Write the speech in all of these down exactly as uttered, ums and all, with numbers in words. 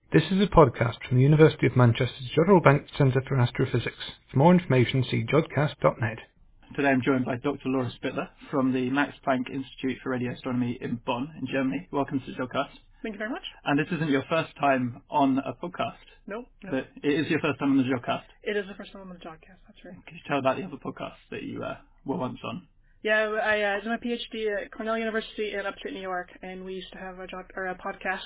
This is a podcast from the University of Manchester's Jodrell Bank Centre for Astrophysics. For more information, see jodcast dot net. Today I'm joined by Doctor Laura Spittler from the Max Planck Institute for Radio Astronomy in Bonn, in Germany. Welcome to Jodcast. Thank you very much. And this isn't your first time on a podcast, No, no. but it is your first time on the Jodcast. It is the first time on the podcast, that's right. Could you tell about the other podcasts that you uh, were once on? Yeah, I uh, did my PhD at Cornell University in upstate New York, and we used to have a, job, or a podcast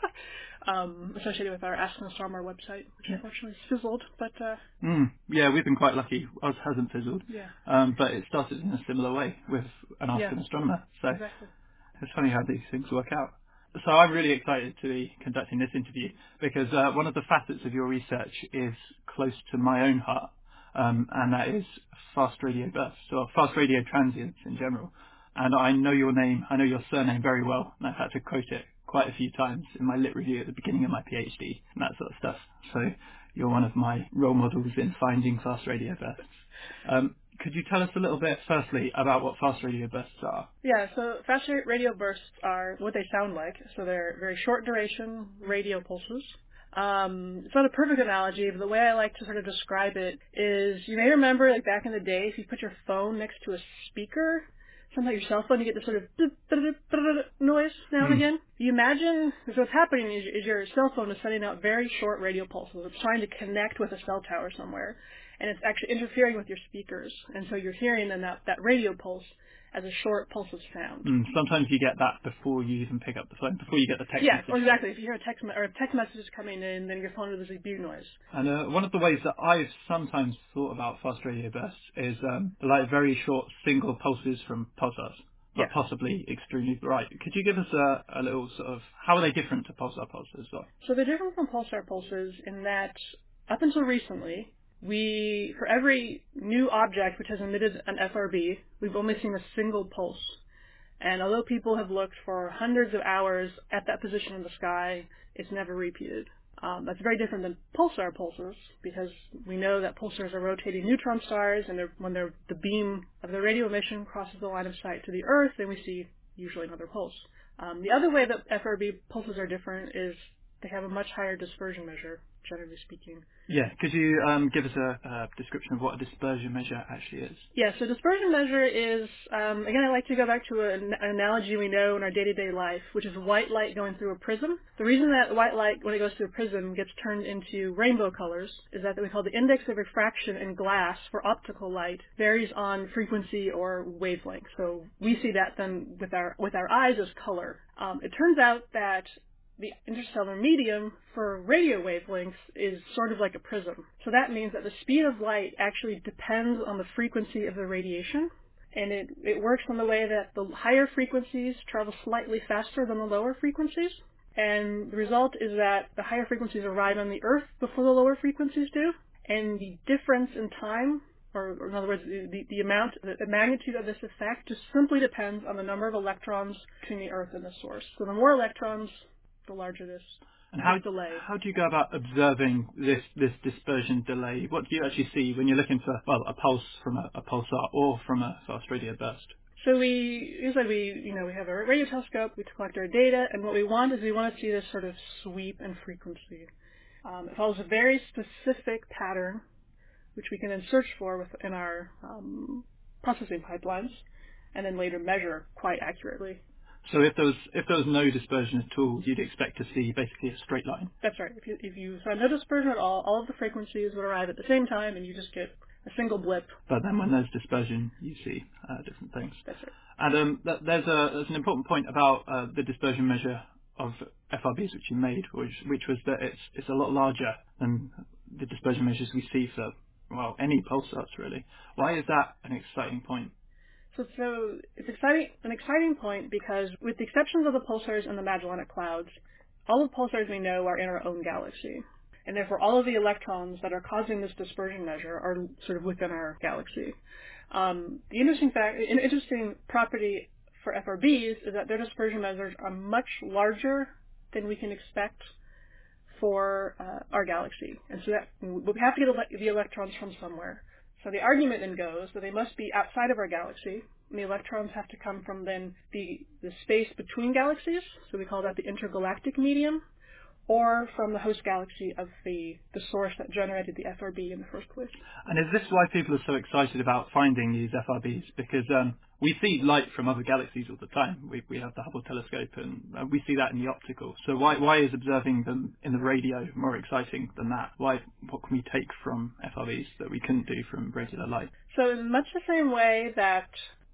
um, associated with our Ask an Astronomer website, which Yeah. unfortunately fizzled, but uh, Mm, yeah, we've been quite lucky. Ours hasn't fizzled, yeah, um, but it started in a similar way with an Ask yeah, an Astronomer. So exactly. it's funny how these things work out. So I'm really excited to be conducting this interview because uh, one of the facets of your research is close to my own heart, um, and that is fast radio bursts, or fast radio transients in general. And I know your name, I know your surname very well, and I've had to quote it quite a few times in my lit review at the beginning of my PhD and that sort of stuff. So you're one of my role models in finding fast radio bursts. Um, could you tell us a little bit, firstly, about what fast radio bursts are? Yeah, so fast radio bursts are what they sound like. So they're very short duration radio pulses. Um, it's not a perfect analogy, but the way I like to sort of describe it is, you may remember, like back in the day, if you put your phone next to a speaker, sometimes your cell phone, you get this sort of noise now and Mm. again. You imagine, so what's happening is, is your cell phone is sending out very short radio pulses. It's trying to connect with a cell tower somewhere, and it's actually interfering with your speakers. And so you're hearing then that, that radio pulse as a short pulse of sound. Mm, sometimes you get that before you even pick up the phone, before you get the text Yeah, message. well, exactly. If you hear a text me- or if text message is coming in, then your phone does a beep noise. And uh, one of the ways that I've sometimes thought about fast radio bursts is um, like very short single pulses from pulsars, Yeah. but possibly extremely bright. Could you give us a, a little sort of, how are they different to pulsar pulses? Or? So they're different from pulsar pulses in that up until recently, we, for every new object which has emitted an F R B, we've only seen a single pulse. And although people have looked for hundreds of hours at that position in the sky, it's never repeated. Um, that's very different than pulsar pulses because we know that pulsars are rotating neutron stars, and they're, when they're, the beam of the radio emission crosses the line of sight to the Earth, then we see usually another pulse. Um, the other way that F R B pulses are different is they have a much higher dispersion measure, generally speaking. Yeah, could you um, give us a, a description of what a dispersion measure actually is? Yeah, so dispersion measure is, um, again, I like to go back to an, an analogy we know in our day-to-day life, which is white light going through a prism. The reason that white light, when it goes through a prism, gets turned into rainbow colors is that we call the index of refraction in glass for optical light varies on frequency or wavelength. So we see that then with our with our eyes as color. Um, it turns out that the interstellar medium for radio wavelengths is sort of like a prism. So that means that the speed of light actually depends on the frequency of the radiation. And it, it works in the way that the higher frequencies travel slightly faster than the lower frequencies. And the result is that the higher frequencies arrive on the Earth before the lower frequencies do. And the difference in time, or, or in other words, the, the amount, the, the magnitude of this effect just simply depends on the number of electrons between the Earth and the source. So the more electrons, the larger this, And how, this delay. how do you go about observing this, this dispersion delay? What do you actually see when you're looking for, well, a pulse from a, a pulsar or from a fast radio burst? So we, usually we, you know, we have a radio telescope, we collect our data, and what we want is we want to see this sort of sweep and frequency. Um, it follows a very specific pattern, which we can then search for within our um, processing pipelines, and then later measure quite accurately. So if there was if there was no dispersion at all, you'd expect to see basically a straight line. That's right. If you if you saw no dispersion at all, all of the frequencies would arrive at the same time, and you just get a single blip. But then when there's dispersion, you see uh, different things. That's right. And um, th- there's a there's an important point about uh, the dispersion measure of F R Bs which you made, which which was that it's it's a lot larger than the dispersion measures we see for well any pulsars really. Why is that an exciting point? So, so it's exciting, an exciting point because with the exceptions of the pulsars and the Magellanic Clouds, all the pulsars we know are in our own galaxy. And therefore all of the electrons that are causing this dispersion measure are sort of within our galaxy. Um, the interesting fact, an interesting property for F R Bs is that their dispersion measures are much larger than we can expect for uh, our galaxy. And so that we have to get ele- the electrons from somewhere. So the argument then goes that they must be outside of our galaxy, and the electrons have to come from then the, the space between galaxies, so we call that the intergalactic medium, or from the host galaxy of the, the source that generated the F R B in the first place. And is this why people are so excited about finding these F R Bs? Because um, we see light from other galaxies all the time. We, we have the Hubble telescope, and uh, we see that in the optical. So why why is observing them in the radio more exciting than that? Why what can we take from F R Bs that we couldn't do from regular light? So in much the same way that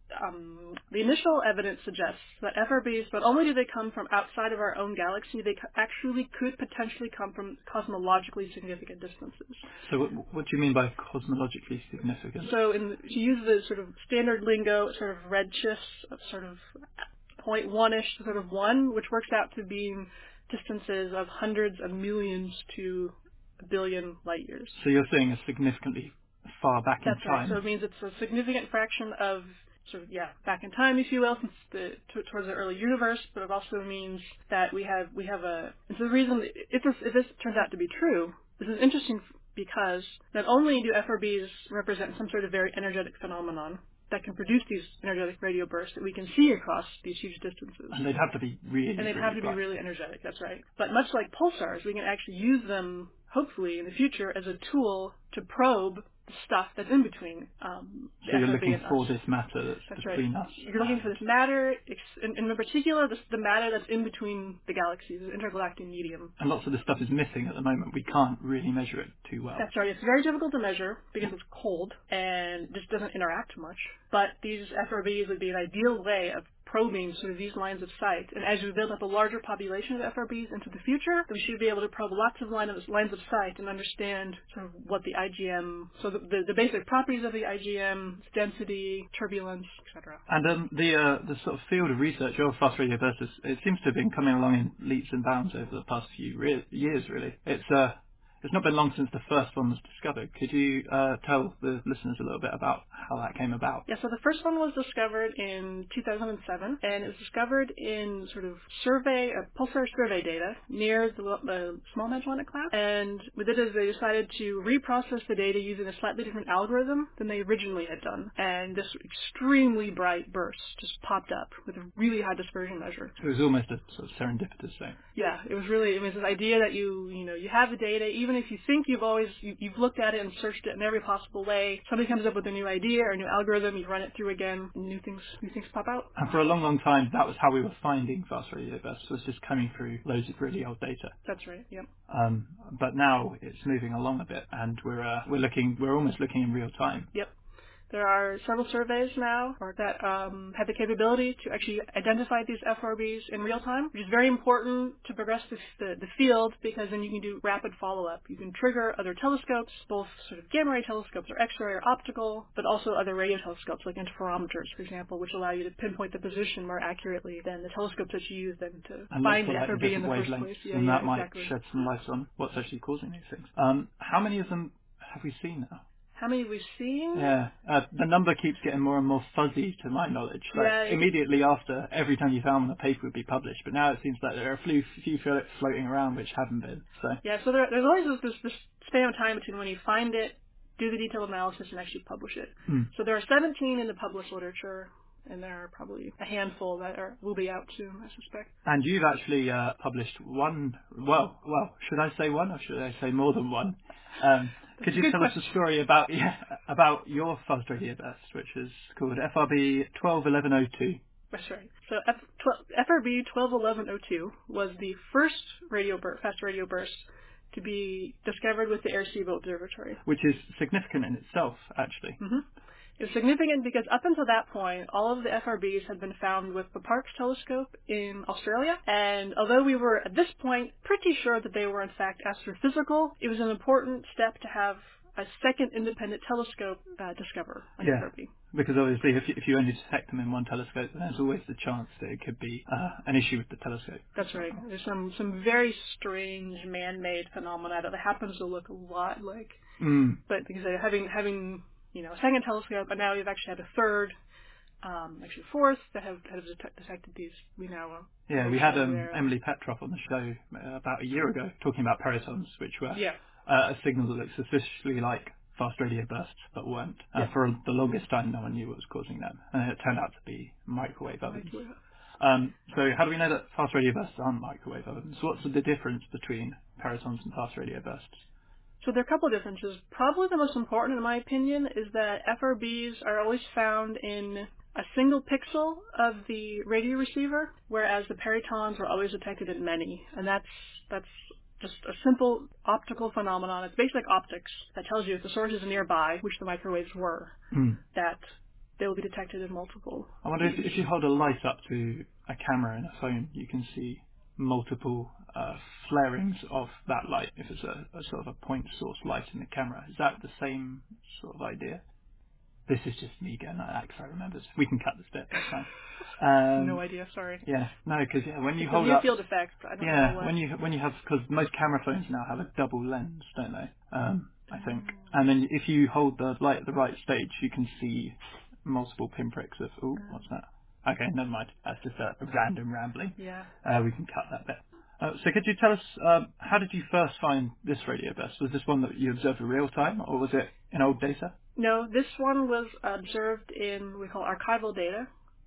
um, the initial evidence suggests that F R Bs, not only do they come from outside of our own galaxy, they co- actually could potentially come from cosmologically significant distances. So what, what do you mean by cosmologically significant? So in, to use the sort of standard lingo, sort of redshifts of sort of zero point one-ish to sort of one, which works out to being distances of hundreds of millions to a billion light years. So you're saying a significantly far back in That's right. time. So it means it's a significant fraction of sort of, yeah, back in time, if you will, since the t- towards the early universe. But it also means that we have we have a. It's the reason if this if this turns out to be true, this is interesting because not only do F R Bs represent some sort of very energetic phenomenon that can produce these energetic radio bursts that we can see across these huge distances. And they'd have to be really, And they'd really have to be bright. really energetic, that's right. But much like pulsars, we can actually use them, hopefully, in the future as a tool to probe the stuff that's in between um, the So you're F R B looking and for us. this matter that's, That's between right. us. You're looking for this matter, ex- in, in particular, this, the matter that's in between the galaxies, the intergalactic medium. And lots of this stuff is missing at the moment. We can't really measure it too well. That's right. It's very difficult to measure because it's cold and just doesn't interact much. But these F R Bs would be an ideal way of probing sort of these lines of sight. And as we build up a larger population of F R Bs into the future, we should be able to probe lots of line of, lines of sight and understand sort of what the I G M, so the, the, the basic properties of the I G M, its density, turbulence, et cetera. And um, the uh, the sort of field of research of fast radio bursts, it seems to have been coming along in leaps and bounds over the past few re- years, really. It's uh, it's not been long since the first one was discovered. Could you uh, tell the listeners a little bit about how that came about? Yeah, so the first one was discovered in two thousand seven, and it was discovered in sort of survey, uh, pulsar survey data near the, the Small Magellanic Cloud. And what they did is they decided to reprocess the data using a slightly different algorithm than they originally had done. And this extremely bright burst just popped up with a really high dispersion measure. It was almost a sort of serendipitous thing. Yeah, it was really, it was this idea that you, you know, you have the data, even if you think you've always, you, you've looked at it and searched it in every possible way, somebody comes up with a new idea or a new algorithm, you run it through again, and new things, new things pop out. And for a long, long time, that was how we were finding fast radio bursts, was just coming through loads of really old data. That's right, yep. Um, but now it's moving along a bit, and we're uh, we're looking, we're almost looking in real time. Yep. There are several surveys now that um, have the capability to actually identify these F R Bs in real time, which is very important to progress the, the, the field because then you can do rapid follow-up. You can trigger other telescopes, both sort of gamma ray telescopes or X-ray or optical, but also other radio telescopes like interferometers, for example, which allow you to pinpoint the position more accurately than the telescopes that you use then to And find lots of the like F R B in different the first wavelengths, place. Yeah, and yeah, that might exactly. shed some light on what's actually causing these things. Um, how many of them have we seen now? How many we've seen? Yeah, uh, the number keeps getting more and more fuzzy to my knowledge. Like Yeah, it- immediately after, every time you found them, a paper would be published. But now it seems like there are a few, few flo- floating around which haven't been. So Yeah, so there, there's always this, this, this span of time between when you find it, do the detailed analysis, and actually publish it. hmm. So there are seventeen in the published literature, and there are probably a handful that are, will be out soon, I suspect. And you've actually uh, published one. Well, well, should I say one or should I say more than one? Um, That's could a you good tell question. us a story about yeah, about your fast radio burst, which is called F R B twelve eleven oh two? That's right. So F, twelve, F R B twelve eleven oh two was the first radio bur- fast radio burst to be discovered with the Arecibo Observatory. Which is significant in itself, actually. Mm-hmm. It's significant because up until that point, all of the F R Bs had been found with the Parkes telescope in Australia. And although we were, at this point, pretty sure that they were in fact astrophysical, it was an important step to have a second independent telescope uh, discover an Yeah. F R B. Because obviously, if you, if you only detect them in one telescope, then there's always the chance that it could be uh, an issue with the telescope. That's right. There's some, some very strange man-made phenomena that happens to look a lot like, Mm. but because of having having you know a second telescope, and now we've actually had a third, um, actually a fourth that have, have detect, detected these. We now uh, Yeah, we had um, there. Emily Petroff on the show uh, about a year ago talking about peritons, which were Yeah. uh, a signal that looked suspiciously like fast radio bursts, but weren't. Uh, Yeah. For the longest time, no one knew what was causing them, and it turned out to be microwave ovens. Microwave. Um, so how do we know that fast radio bursts aren't microwave ovens? What's the difference between peritons and fast radio bursts? So there are a couple of differences. Probably the most important, in my opinion, is that F R Bs are always found in a single pixel of the radio receiver, whereas the peritons are always detected in many. And that's that's just a simple optical phenomenon. It's basically like optics that tells you if the source is nearby, which the microwaves were, Mm. that they will be detected in multiple I wonder if, beams. if you hold a light up to a camera in a phone, you can see multiple uh, flarings of that light if it's a, a sort of a point source light in the camera. Is that the same sort of idea? This is just me getting that X I remembers. We can cut this bit, that's fine. No Um, idea, sorry. yeah, no, because yeah, when you It's a hold near up, field effect. I don't know yeah, what. when you when you have, because most camera phones now have a double lens, don't they? Um, I think, Um, and then if you hold the light at the right stage, you can see multiple pinpricks of. Oh, um, what's that? Okay, never mind. That's just a, a random rambling. yeah. Uh, we can cut that bit. Uh, so could you tell us, um, how did you first find this radio burst? Was this one that you observed in real time, or was it in old data? No, this one was observed in what we call archival data.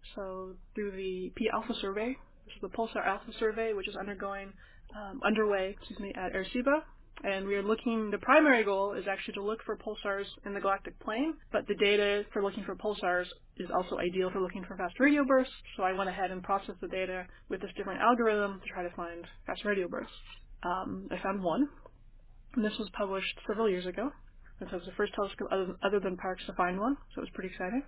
So through the P Alpha survey, this is the Pulsar Alpha survey, which is undergoing, um, underway, excuse me, at Arecibo. And we are looking, the primary goal is actually to look for pulsars in the galactic plane, but the data for looking for pulsars is also ideal for looking for fast radio bursts. So I went ahead and processed the data with this different algorithm to try to find fast radio bursts. Um, I found one, and this was published several years ago. And so it was the first telescope other, other than Parkes to find one, so it was pretty exciting.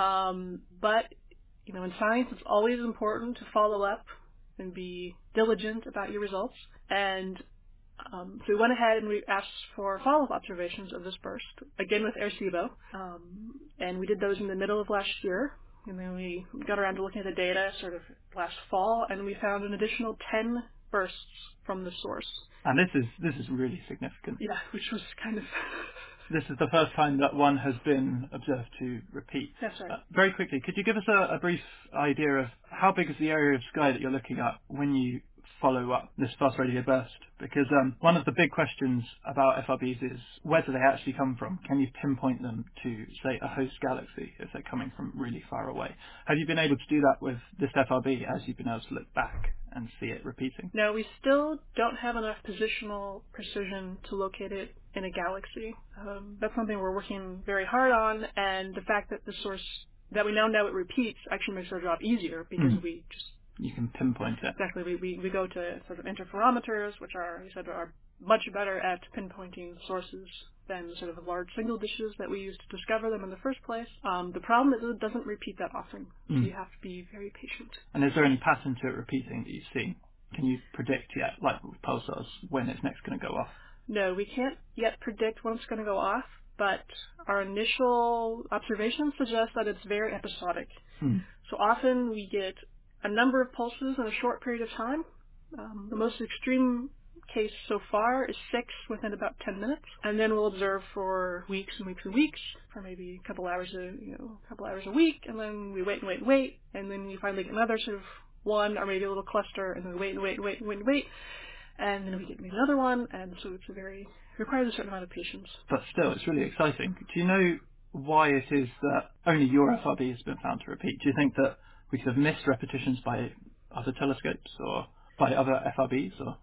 Um, but, you know, in science, it's always important to follow up and be diligent about your results. And um, so we went ahead and we asked for follow-up observations of this burst, again with Arecibo. Um, and we did those in the middle of last year. And then we got around to looking at the data sort of last fall, and we found an additional ten bursts from the source. And this is this is really significant. Yeah, which was kind of... This is the first time that one has been observed to repeat. That's right. Uh, very quickly, could you give us a, a brief idea of how big is the area of sky that you're looking at when you follow up this fast radio burst? Because um, one of the big questions about F R Bs is where do they actually come from? Can you pinpoint them to, say, a host galaxy if they're coming from really far away? Have you been able to do that with this F R B as you've been able to look back and see it repeating? No, we still don't have enough positional precision to locate it in a galaxy. Um, that's something we're working very hard on, and the fact that the source, that we now know it repeats, actually makes our job easier because Mm. we just, You can pinpoint it. exactly, we, we, we go to sort of interferometers, which are, you said, are much better at pinpointing sources than sort of large single dishes that we use to discover them in the first place. Um, the problem is it doesn't repeat that often, so Mm. you have to be very patient. And is there any pattern to it repeating that you've seen? Can you predict yet, like with pulsars, when it's next going to go off? No, we can't yet predict when it's going to go off, but our initial observations suggest that it's very episodic. Hmm. So often we get a number of pulses in a short period of time. Um, the most extreme case so far is six within about ten minutes, and then we'll observe for weeks and weeks and weeks, for maybe a couple hours a you know a couple hours a week, and then we wait and wait and wait, and then you finally get another sort of one or maybe a little cluster, and then we wait and wait and wait and wait and wait, and then we get maybe another one, and so it's a very it requires a certain amount of patience. But still, it's really exciting. Do you know why it is that only your F R B has been found to repeat? Do you think that we could have missed repetitions by other telescopes or by other F R Bs? Or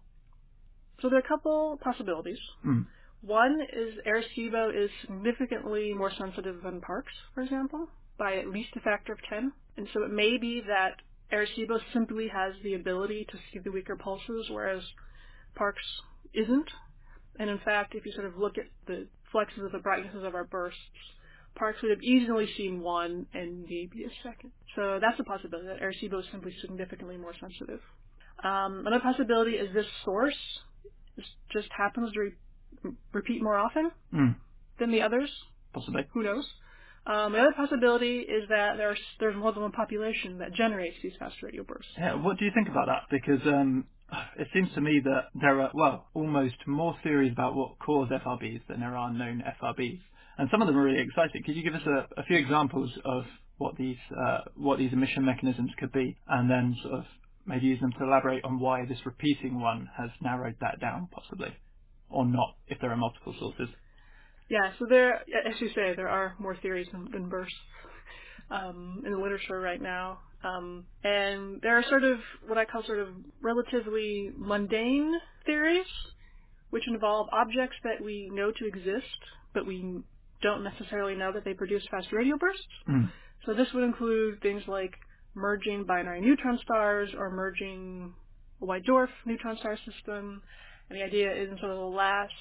So there are a couple possibilities. Hmm. One is Arecibo is significantly more sensitive than Parkes, for example, by at least a factor of ten. And so it may be that Arecibo simply has the ability to see the weaker pulses, whereas Parkes isn't. And in fact, if you sort of look at the flexes of the brightnesses of our bursts, Parkes would have easily seen one and maybe a second. So that's a possibility, that Arecibo is simply significantly more sensitive. Um, another possibility is this source is, just happens to re- repeat more often Hmm. than the others. Possibly. Who knows? Um, the other possibility is that there's there's more than one population that generates these fast radio bursts. Yeah, what do you think about that? Because um, it seems to me that there are, well, almost more theories about what cause F R Bs than there are known F R Bs. And some of them are really exciting. Could you give us a, a few examples of what these uh, what these emission mechanisms could be, and then sort of maybe use them to elaborate on why this repeating one has narrowed that down, possibly, or not, if there are multiple sources? Yeah, so there, as you say, there are more theories than, than bursts um, in the literature right now. Um, and there are sort of what I call sort of relatively mundane theories, which involve objects that we know to exist, but we don't necessarily know that they produce fast radio bursts. Mm. So this would include things like merging binary neutron stars or merging a white dwarf neutron star system. And the idea is in sort of the last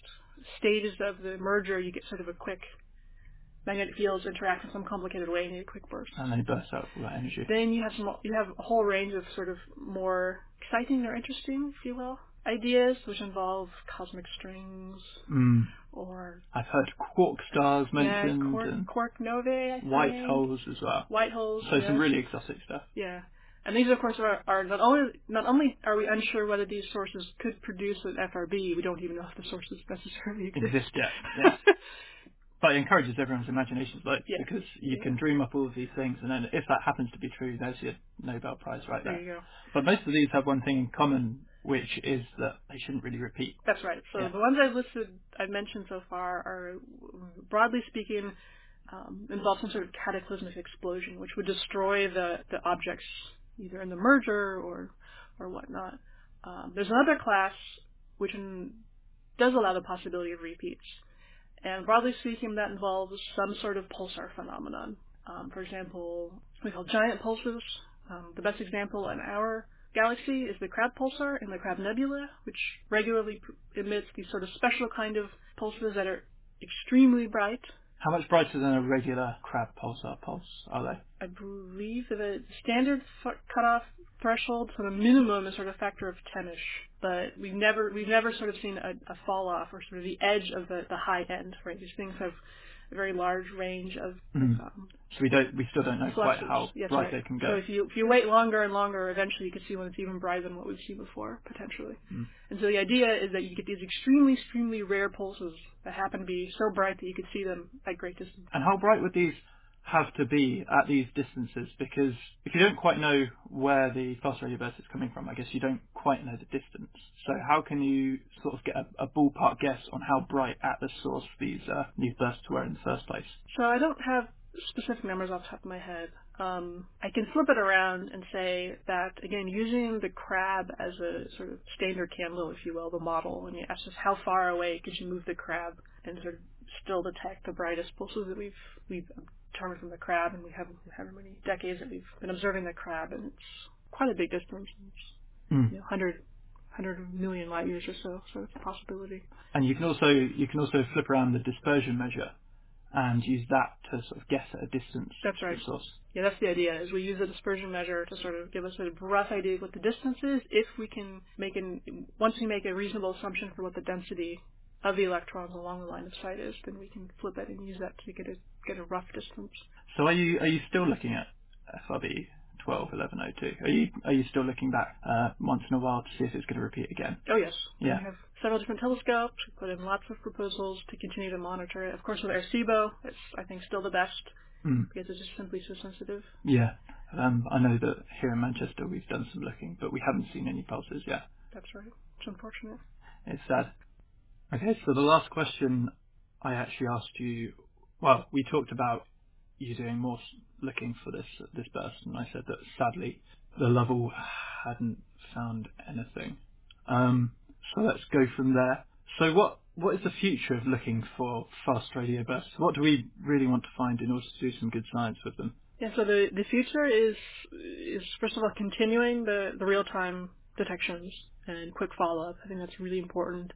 stages of the merger, you get sort of a quick magnetic fields interact in some complicated way and you get quick bursts. And they burst out all that energy. Then you have some, you have a whole range of sort of more exciting or interesting, if you will, ideas, which involve cosmic strings Mm. or I've heard quark stars yeah, mentioned quark, and quark novae, I white think. holes as well. White holes, So some yes. really exotic stuff. Yeah. And these, of course, are, are not only not only are we unsure whether these sources could produce an F R B, we don't even know if the sources necessarily exist. Exist yet, yes. But it encourages everyone's imaginations, like, yeah. because you yeah. can dream up all of these things, and then if that happens to be true, there's your Nobel Prize right There there. you go. But most of these have one thing in common, which is that they shouldn't really repeat. That's right. So Yeah. the ones I've listed, I've mentioned so far, are broadly speaking um, involve some sort of cataclysmic explosion, which would destroy the, the objects either in the merger or or whatnot. Um, there's another class which in, does allow the possibility of repeats. And broadly speaking, that involves some sort of pulsar phenomenon. Um, for example, we call giant pulses. Um, the best example in our galaxy is the Crab pulsar in the Crab Nebula, which regularly pr- emits these sort of special kind of pulses that are extremely bright. How much brighter than a regular Crab pulsar pulse are they? I believe that the standard f- cutoff threshold for the minimum is sort of a factor of ten-ish, but we've never we've never sort of seen a, a fall off or sort of the edge of the, the high end. Right, these things have a very large range of, Mm. of um, So we don't, we still don't know quite fluxes. how Yes, bright right. they can So go. if you if you wait longer and longer, eventually you can see one that's even brighter than what we've seen before, potentially. Mm. And so the idea is that you get these extremely, extremely rare pulses that happen to be so bright that you could see them at great distance. And how bright would these have to be at these distances? Because if you don't quite know where the fast radio burst is coming from, I guess you don't quite know the distance. So how can you sort of get a, a ballpark guess on how bright at the source these uh, these bursts were in the first place? So I don't have specific numbers off the top of my head. Um, I can flip it around and say that, again, using the crab as a sort of standard candle, if you will, the model, and you ask us how far away could you move the crab and sort of still detect the brightest pulses that we've we've determined from the crab, and we have however many decades that we've been observing the crab, and it's quite a big distance. It's Mm. you know, one hundred, one hundred million light years or so, so it's a possibility. And you can also you can also flip around the dispersion measure and use that to sort of guess at a distance That's to right. the source. Yeah, that's the idea, is we use a dispersion measure to sort of give us a rough idea of what the distance is. If we can make an, once we make a reasonable assumption for what the density of the electrons along the line of sight is, then we can flip it and use that to get a, get a rough distance. So are you are you still looking at F R B twelve eleven oh two? Are you are you still looking back uh, once in a while to see if it's going to repeat again? Oh, yes. Yeah. We have several different telescopes. We put in lots of proposals to continue to monitor it. Of course, with Arecibo, it's, I think, still the best Mm. because it's just simply so sensitive. Yeah. Um, I know that here in Manchester we've done some looking, but we haven't seen any pulses yet. That's right. It's unfortunate. It's sad. Okay, so the last question I actually asked you, well, we talked about you doing more s- looking for this this burst, and I said that sadly the Lovell hadn't found anything. Um, so let's go from there. So what what is the future of looking for fast radio bursts? What do we really want to find in order to do some good science with them? Yeah, so the, the future is, is first of all, continuing the, the real-time detections and quick follow-up. I think that's really important.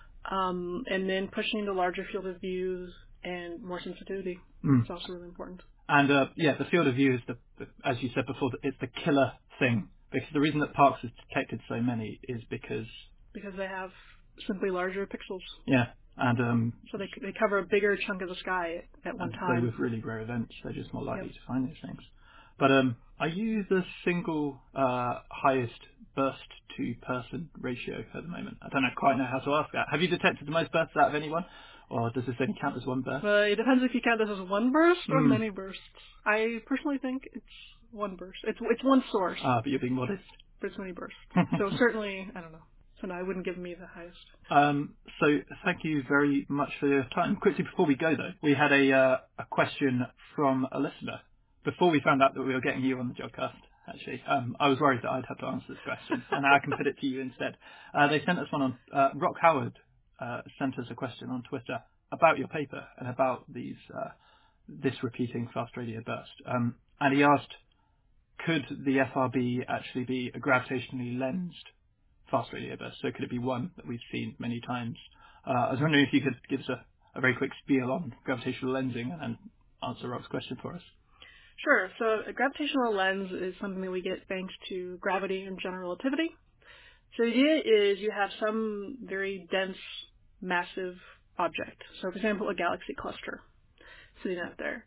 Um, and then pushing the larger field of views and more sensitivity. Mm. It's also really important. And uh, yeah, the field of view is the, the, as you said before, it's the killer thing. Because the reason that Parkes has detected so many is because Because they have simply larger pixels. yeah, and um, So they they cover a bigger chunk of the sky at, at one and they time. with really rare events, they're just more likely Yep. to find these things. But um, are you the single uh, highest burst to person ratio at the moment? I don't know, quite know how to ask that. Have you detected the most bursts out of anyone, or does this only count as one burst? Well, it depends if you count this as one burst or Mm. many bursts. I personally think it's one burst. It's it's one source, Ah, but you're being modest. but it's many bursts. So certainly, I don't know. So no, I wouldn't give me the highest. Um, so thank you very much for your time. Quickly before we go though, we had a uh, a question from a listener before we found out that we were getting you on the Jodcast, actually, um, I was worried that I'd have to answer this question, and now I can put it to you instead. Uh, they sent us one on, uh, Rock Howard uh, sent us a question on Twitter about your paper and about these uh, this repeating fast radio burst. Um, and he asked, could the F R B actually be a gravitationally lensed fast radio burst? So could it be one that we've seen many times? Uh, I was wondering if you could give us a, a very quick spiel on gravitational lensing and answer Rock's question for us. Sure. So a gravitational lens is something that we get thanks to gravity and general relativity. So the idea is you have some very dense, massive object. So for example, a galaxy cluster sitting out there.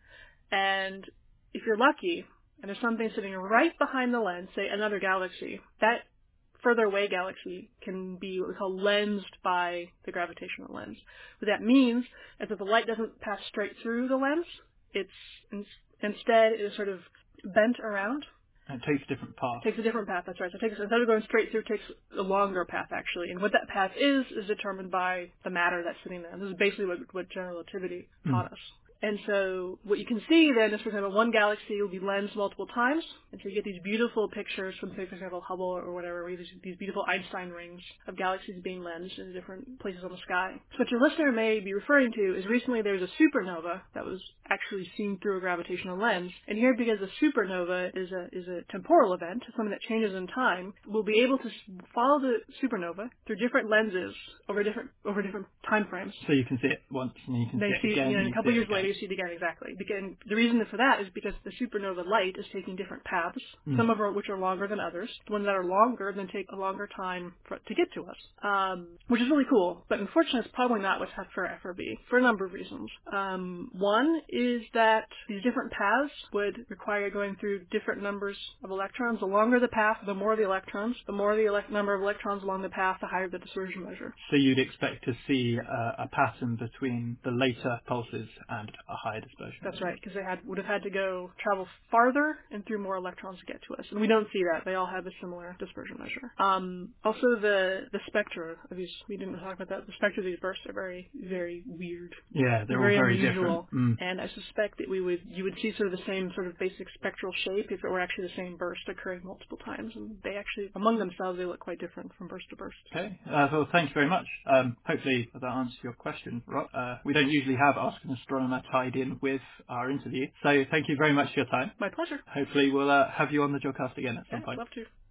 And if you're lucky, and there's something sitting right behind the lens, say another galaxy, that further away galaxy can be what we call lensed by the gravitational lens. What that means is that the light doesn't pass straight through the lens. It's in, instead it is sort of bent around. And it takes a different path. It takes a different path, that's right. So it takes, instead of going straight through, it takes a longer path, actually. And what that path is, is determined by the matter that's sitting there. And this is basically what, what general relativity taught Mm. us. And so what you can see then is, for example, one galaxy will be lensed multiple times, and so you get these beautiful pictures from, say, for example, Hubble or whatever, where you have these beautiful Einstein rings of galaxies being lensed in different places on the sky. So what your listener may be referring to is recently there was a supernova that was actually seen through a gravitational lens, and here, because a supernova is a is a temporal event, something that changes in time, we'll be able to follow the supernova through different lenses over different over different time frames. So you can see it once and you can They see it see, again. you know, and a you couple see it years later, again. you see it again, exactly. Because the reason for that is because the supernova light is taking different paths, Mm. some of which are longer than others. The ones that are longer then take a longer time for it to get to us, um, which is really cool. But unfortunately, it's probably not what's happened for F R B for a number of reasons. Um, one is that these different paths would require going through different numbers of electrons. The longer the path, the more the electrons. The more the elect- number of electrons along the path, the higher the dispersion measure. So you'd expect to see uh, a pattern between the later pulses and a higher dispersion. That's right, because they had would have had to go travel farther and through more electrons to get to us, and we don't see that. They all have a similar dispersion measure. Um, also, the the spectra of these, we didn't talk about that. The spectra of these bursts are very very weird. Yeah, they're, They're all very very unusual, different. Mm. and I suspect that we would you would see sort of the same sort of basic spectral shape if it were actually the same burst occurring multiple times, and they actually among themselves they look quite different from burst to burst. Okay, uh, well, thank you very much. Um, hopefully that answers your question, Rob. Uh, we don't usually have Ask an Astronomer tied in with our interview, so thank you very much for your time. My pleasure. Hopefully we'll uh, have you on the Jodcast again at Yeah, some I'd point. love to.